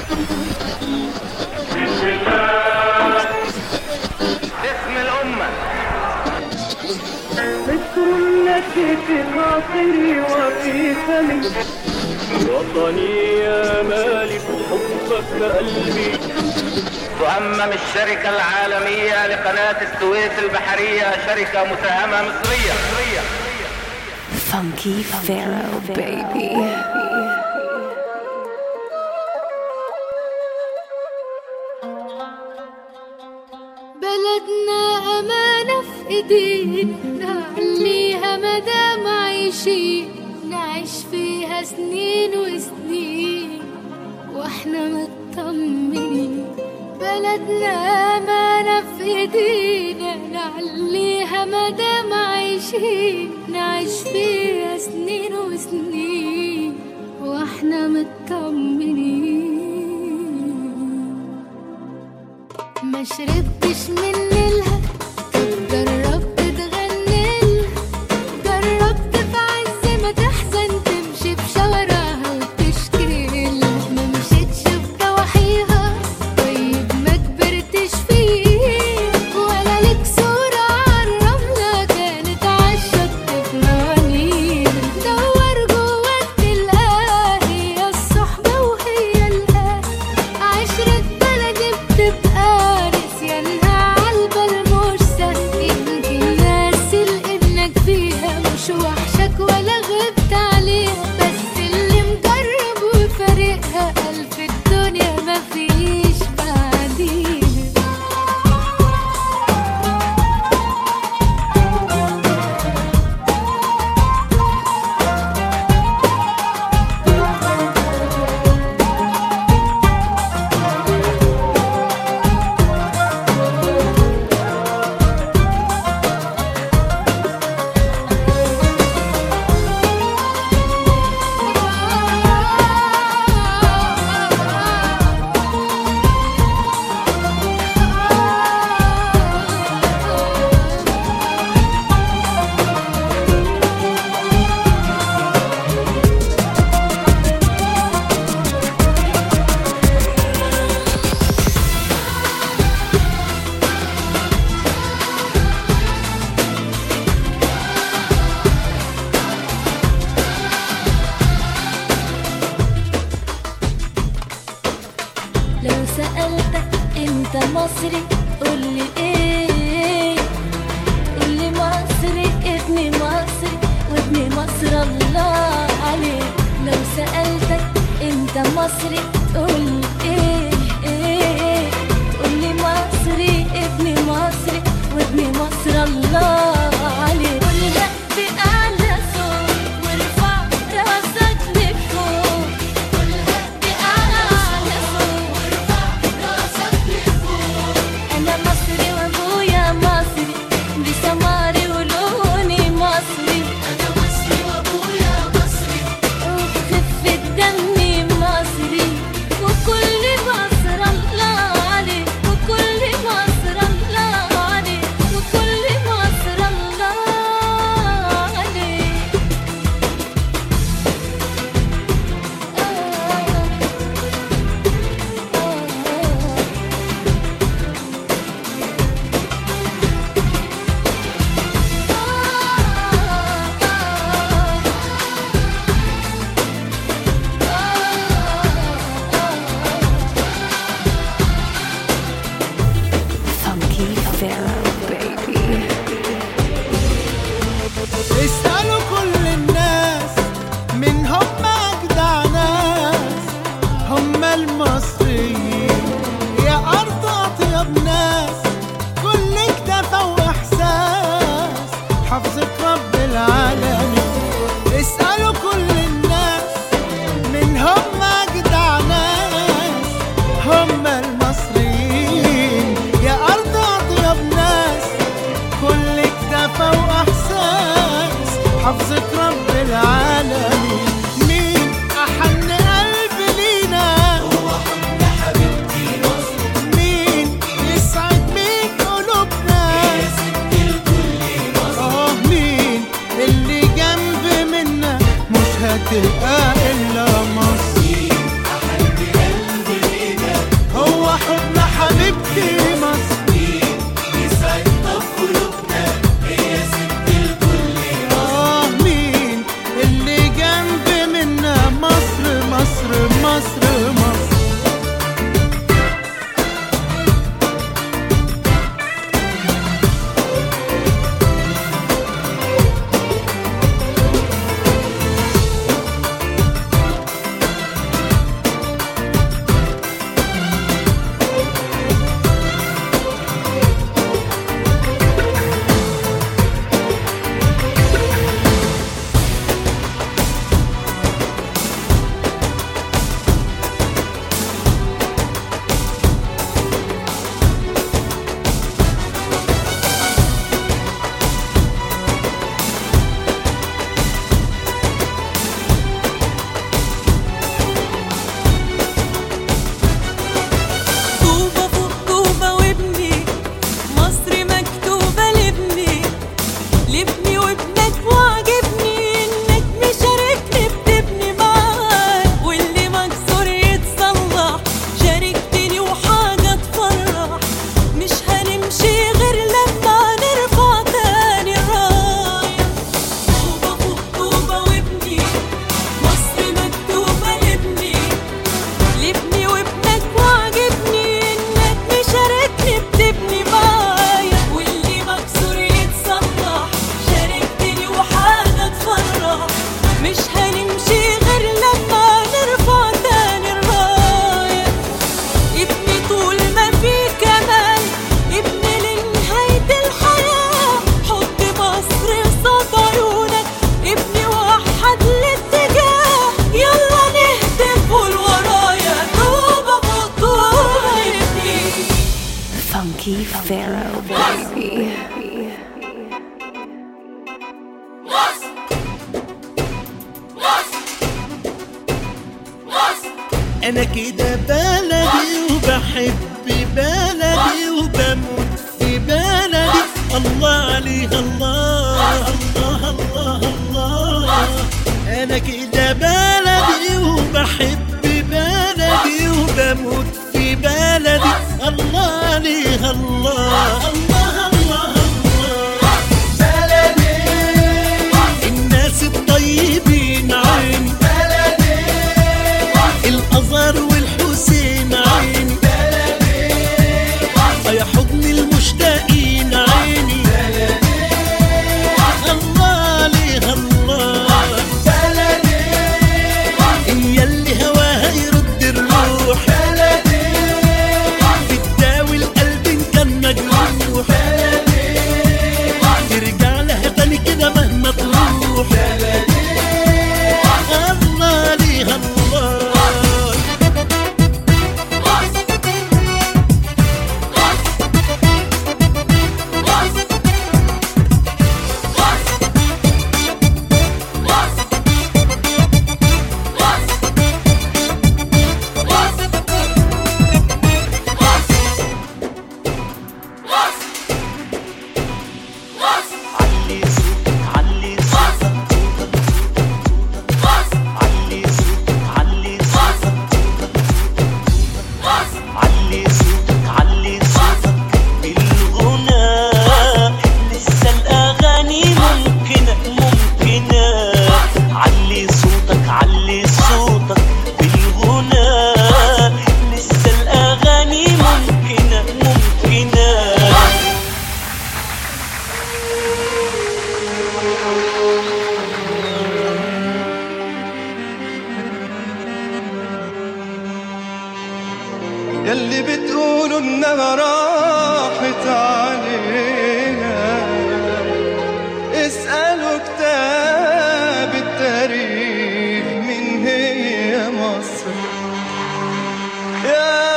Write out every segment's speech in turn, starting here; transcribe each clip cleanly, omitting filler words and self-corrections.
اسم الأمة مصر التي في خاطري وفي فمي، وطني يا مالك حبك قلبي. تؤمم الشركة العالمية لقناة السويس البحرية شركة مساهمة مصرية. Funky Pharaoh baby. بلدنا أمانة في إيدينا، نعليها مدام عايشين، نعيش فيها سنين وسنين واحنا مطمنين. بلدنا أمانة في إيدينا، نعليها مدام عايشين، نعيش فيها سنين وسنين واحنا مطمنين. ما شربتش من نيلها، جربت تغنيلها، جربت في عز ما تحزن تمشي بشوارعها وتشكيلها. ما مشيتش بضواحيها، طيب ما كبرتش فيه، ولا لك صورة عالرملة كانت عالشط في موانيها. دور جواك تلقاها، هي الصحبة وهي الأهل، عشرة بلدي بتبقى نسيانها عالبال مش سهل. يمكن ناسي لإنك فيها مش وحشك ولا غبت عليها، بس اللي مجرب وفارقها قال في الدنيا مفيش بعديها. لو سألتك انت مصري قولي ايه، قولي مصري ابن مصري وابن مصر الله عليك. لو سألتك انت مصري قولي ايه، قولي مصري ابن مصري وابن مصر الله عليك. قولها بأعلى صوت وارفع راسك لفوق، قولها بأعلى صوت وارفع راسك لفوق. أنا مصري وأبويا مصري، بسماري ولوني مصري. أنا مصري وأبويا مصري، وبخفة دمي مصري. T-Pharaoh, baby. أنا كده بلدي وبحب بلدي وبموت في بلدي. الله عليها الله الله الله الله. أنا كده بلدي وبحب بلدي وبموت في بلدي. الله عليها الله الله الله الله. بلدي الناس الطيبين عين بلدي، الأزهر والحسين عين بلدي، يا حضن المشتاقين عيني بلدي. الله عليها الله. بلدي هي اللي هواها يرد الروح بلدي، بتداوي القلب إن كان مجروح بلدي، ترجع لها تاني كده مهما تروح بلدي. الله عليها الله. يلي بتقولوا انها راحت علينا، اسألوا كتاب التاريخ من هي مصر. يا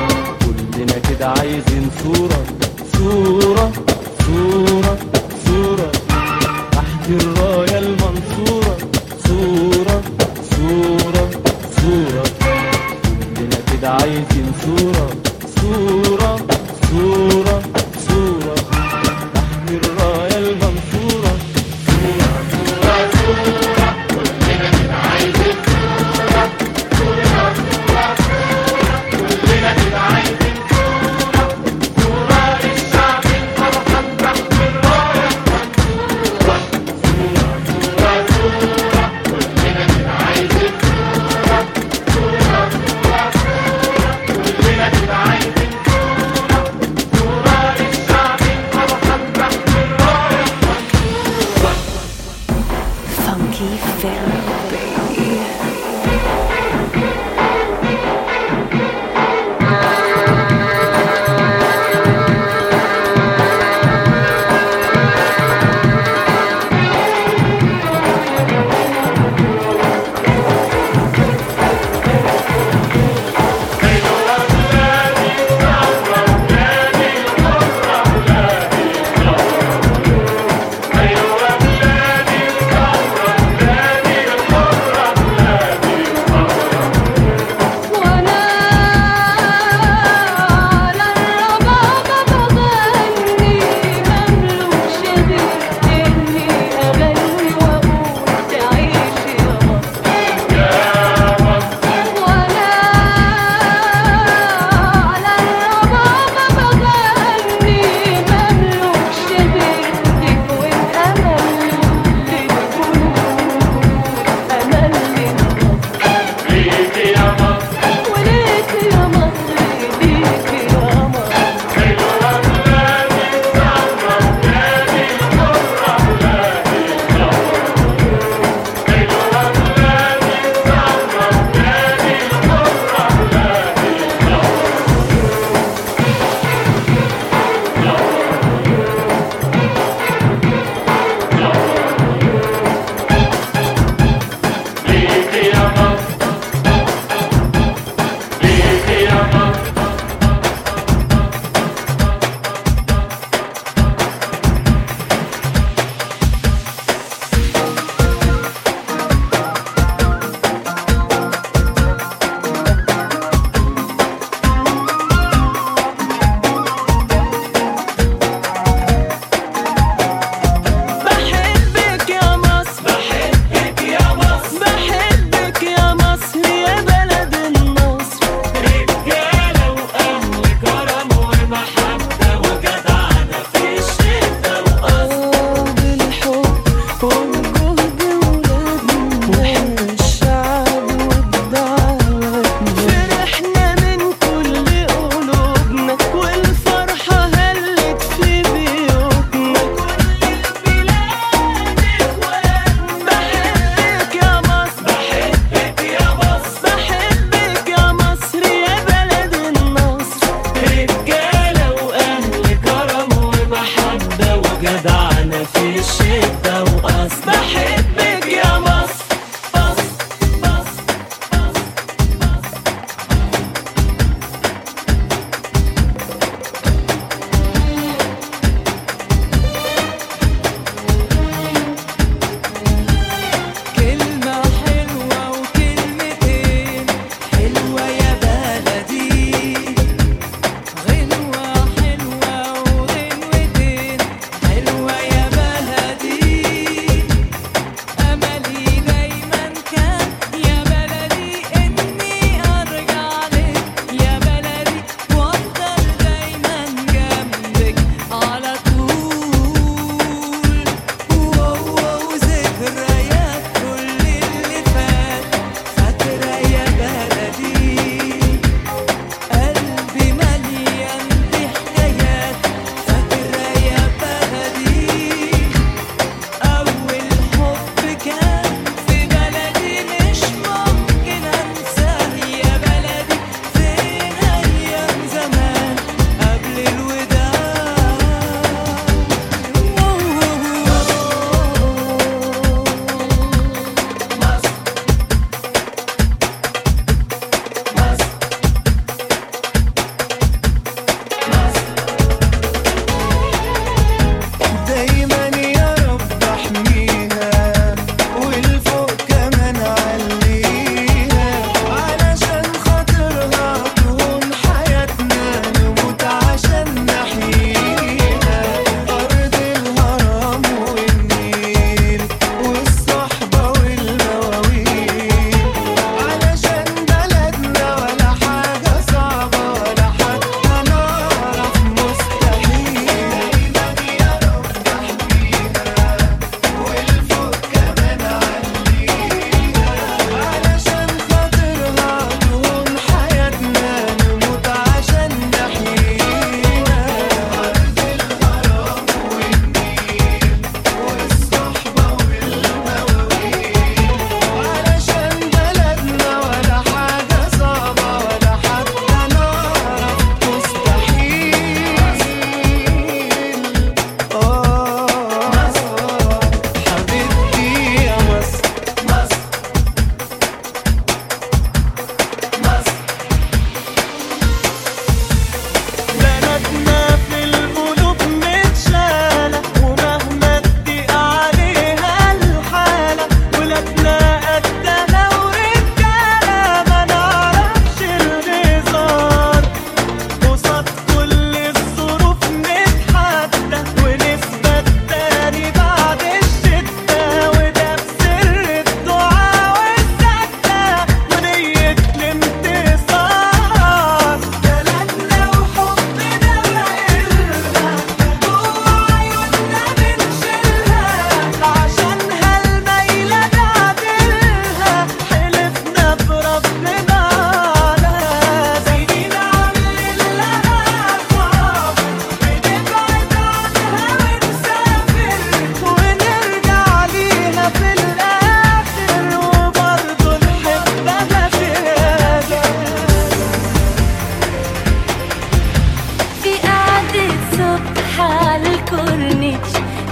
كده عايزين صورة صورة صورة صورة عايزين صورة صورة صورة صورة نحمي الراية المنصورة. صورة صورة صورة كلنا كده عايزين صورة صورة صورة صورة كلنا كده عايزين صورة صورة للشعب الفرحان تحت الراية المنصورة. صورة صورة صورة كلنا كده عايزين صورة صورة صورة صورة كلنا كده عايزين صورة صورة للشعب الفرحان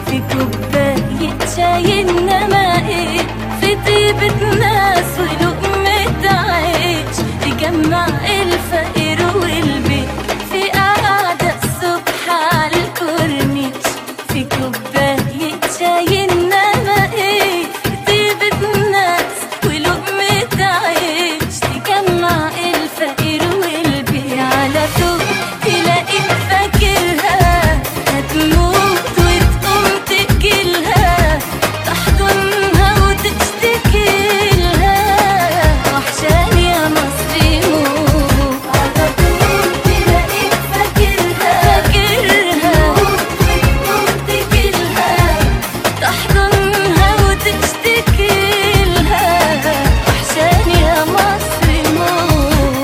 في كوباية شاي إنما إيه، في طيبة ناس ولقمة عيش تجمع الفقير والبيت، في قعدة الصبح على الكورنيش. في كوباية شاي إنما إيه، في طيبة ناس ولقمة عيش تجمع الفقير والبيت. على طول تلاقيك فاكرها هتموت وتقوم تجيلها، تحضنها وتشتكيلها وحشاني يا مصري موت. على طول تلاقيك فاكرها وتقوم تجيلها، تحضنها وتشتكيلها وحشاني يا مصري موت.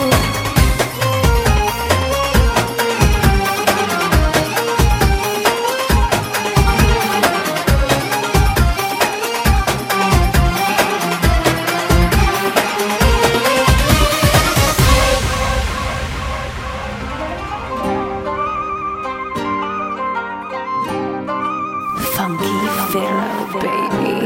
Funky Pharaoh, baby.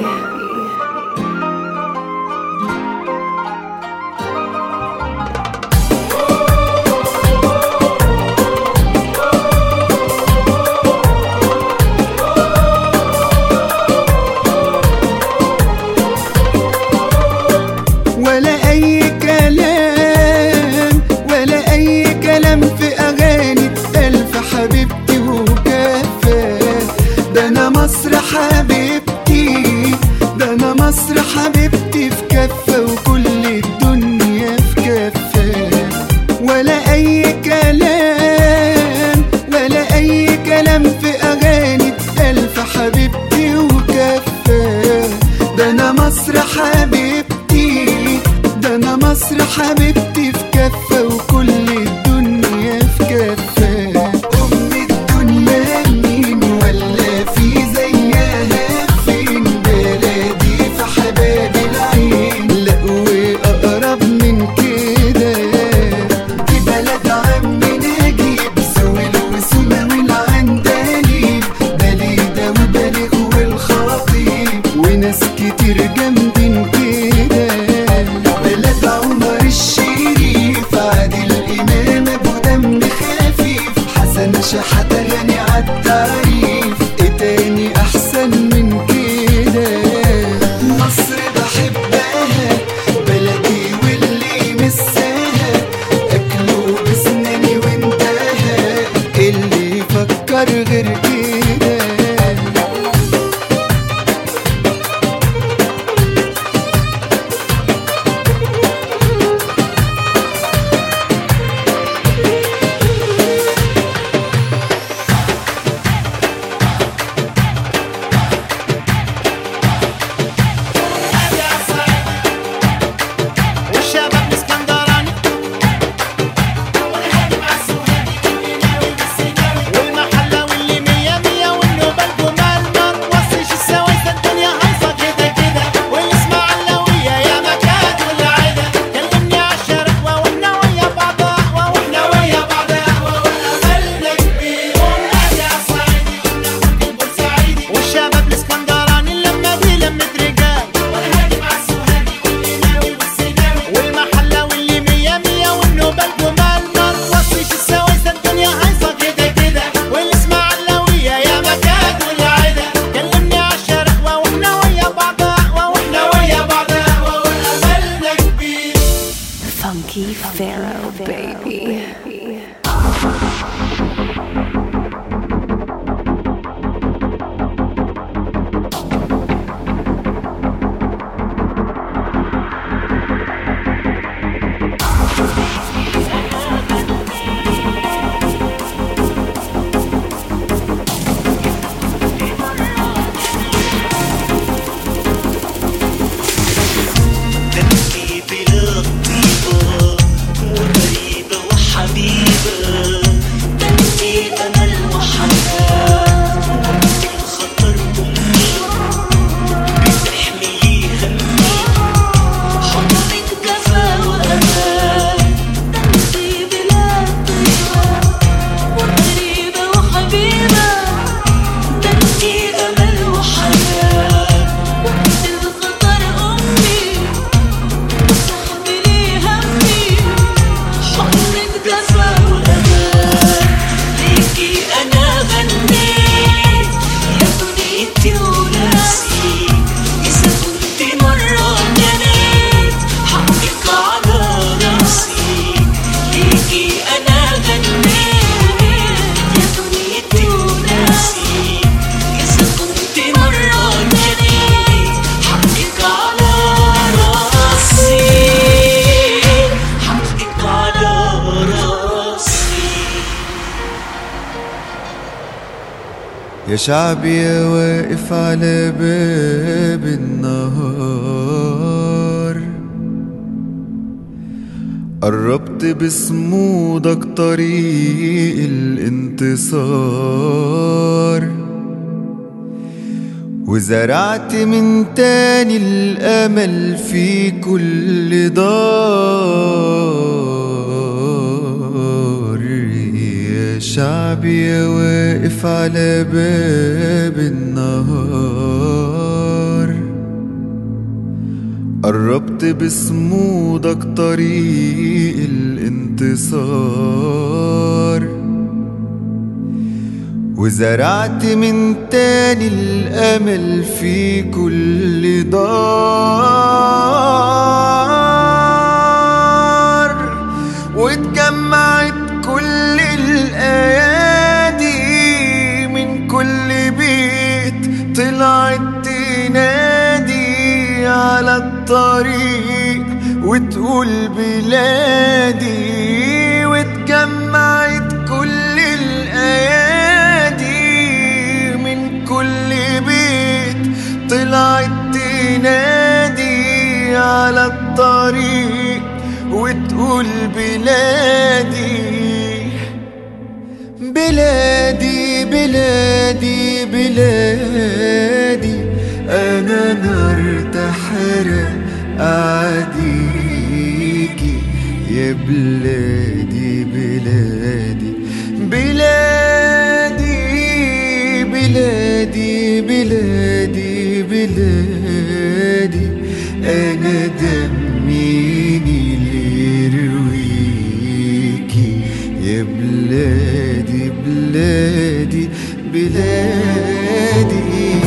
ولا أي كلام ولا أي كلام في أغاني ألف حبيبتي وكفى. ده أنا مصر حبيبتي، ده أنا مصر حبيبتي في كفة وكل الدنيا في كفة. ولا أي كلام ولا أي كلام في أغاني ألف حبيبتي وكفة. ده أنا مصر حبيبتي، ده أنا مصر حبيبتي في كفة وكل الدنيا في كفة. أم الدنيا مين ولا في زيها فين، بلدي في حباب العين لا وأقرب من كده. دي بلد عم نجيب سويل وسومة والعندليب، بليدة وبليغ والخطيب وناس كتير جامدين كده. بلد عمر الشريف، عادل إمام أبو دم خفيف، حسن شحاتة غني عالتعريف، إيه تاني أحسن من كده. مصر بحبها بلدي واللي مساها، أكله بسناني وانتهى اللي يفكر غير كده. والشباب اسكندراني والمحلة واللي 100 يا شعبي يا واقف على باب النهار، قربت بصمودك طريق الانتصار، وزرعت من تاني الأمل في كل دار. يا شعبي يا واقف على باب النهار، قربت بصمودك طريق الانتصار، وزرعت من تاني الأمل في كل دار، واتجمعت كل الأيادي من كل بيت، طلعت تنادي على الطريق وتقول بلادي. واتجمعت كل الأيادي من كل بيت، طلعت تنادي على الطريق وتقول بلادي. بلادي بلادي بلادي، أنا نار تحرق أعاديكي يا بلادي بلادي. بلادي بلادي بلادي بلادي، أنا دميني اللي يرويكي يا بلادي بلادي بلادي.